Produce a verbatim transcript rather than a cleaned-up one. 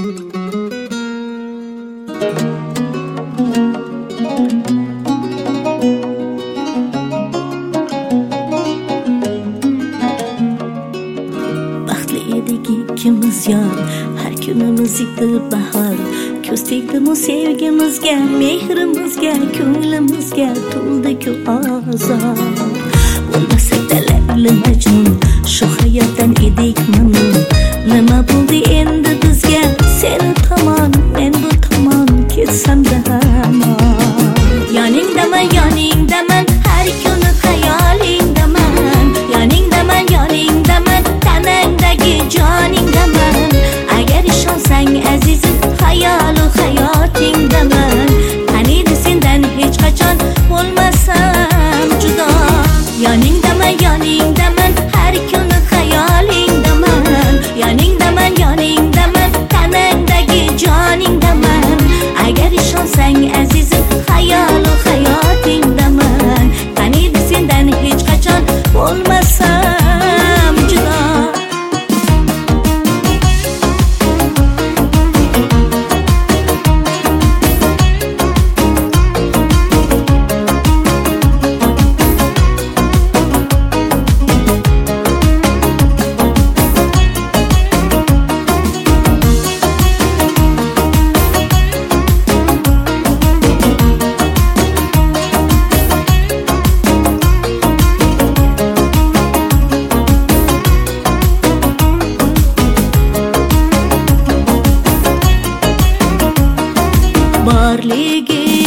Baxtli edik ikkimiz yon, har kunimiz edi bahor. Ko'z tegdimu sevgimizga, mehrimizga, ko'nglimizga to'ldi-ku ozor. Bo'lmasak-da Layli Majnun, shu hayotdan edik mamnun. Nima bo'ldi endi bizga? Seni tomon, men bu tomon ketsam-da hamon. Yoningdaman, yoningdaman, har kuni xayolingdaman. Yoningdaman, yoningdaman, tanangdagi joningdaman. Agar ishonsang azizim, hayolu hayotingdaman. Qaniydi sendan hech qachon bo'lmasam judo. Yoningdaman, yoningdaman, har kuni xayolingdaman. Yoningdaman, yoningdaman, tanangdagi joningdaman. Agar ishonsang azizim, hayolu hayotingdaman. Qaniydi sendan hech qachon bo'lmasam judo. Borligi